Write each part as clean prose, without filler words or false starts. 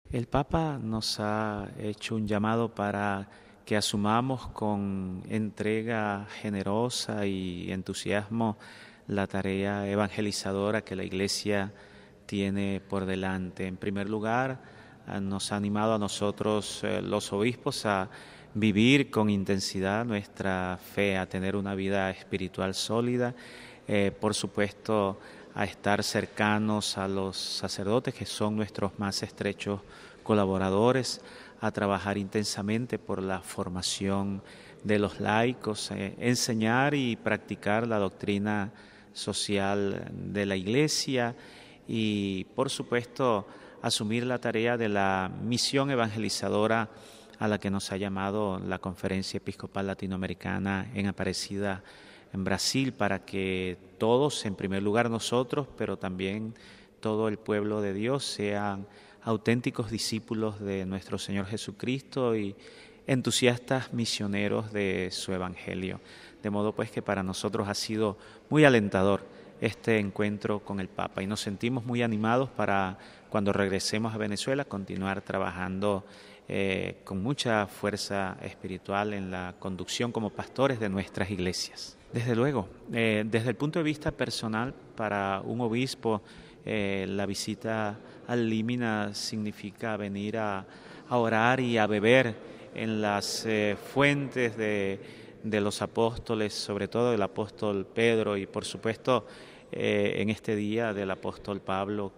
El Papa nos ha hecho un llamado para que asumamos con entrega generosa y entusiasmo la tarea evangelizadora que la Iglesia tiene por delante. En primer lugar, nos ha animado a nosotros, los obispos, a vivir con intensidad nuestra fe, a tener una vida espiritual sólida, por supuesto, a estar cercanos a los sacerdotes, que son nuestros más estrechos colaboradores, a trabajar intensamente por la formación de los laicos, enseñar y practicar la doctrina social de la Iglesia y, por supuesto, asumir la tarea de la misión evangelizadora a la que nos ha llamado la Conferencia Episcopal Latinoamericana en Aparecida, en Brasil, para que todos, en primer lugar nosotros, pero también todo el pueblo de Dios, sean auténticos discípulos de nuestro Señor Jesucristo y entusiastas misioneros de su Evangelio. De modo pues que para nosotros ha sido muy alentador este encuentro con el Papa y nos sentimos muy animados para cuando regresemos a Venezuela continuar trabajando con mucha fuerza espiritual en la conducción como pastores de nuestras iglesias. Desde luego, desde el punto de vista personal, para un obispo, la visita al Límina significa venir a orar y a beber en las fuentes de los apóstoles, sobre todo del apóstol Pedro y por supuesto en este día del apóstol Pablo,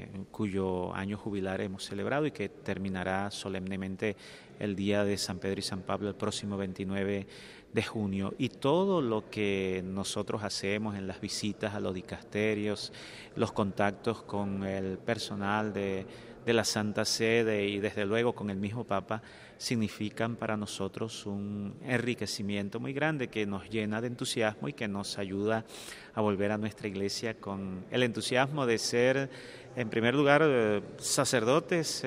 cuyo año jubilar hemos celebrado y que terminará solemnemente el día de San Pedro y San Pablo el próximo 29 de junio. Y todo lo que nosotros hacemos en las visitas a los dicasterios, los contactos con el personal de la Santa Sede y desde luego con el mismo Papa, significan para nosotros un enriquecimiento muy grande que nos llena de entusiasmo y que nos ayuda a volver a nuestra iglesia con el entusiasmo de ser, en primer lugar, sacerdotes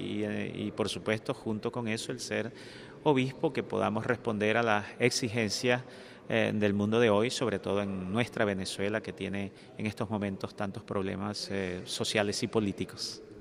y por supuesto junto con eso el ser obispo, que podamos responder a las exigencias del mundo de hoy, sobre todo en nuestra Venezuela, que tiene en estos momentos tantos problemas sociales y políticos.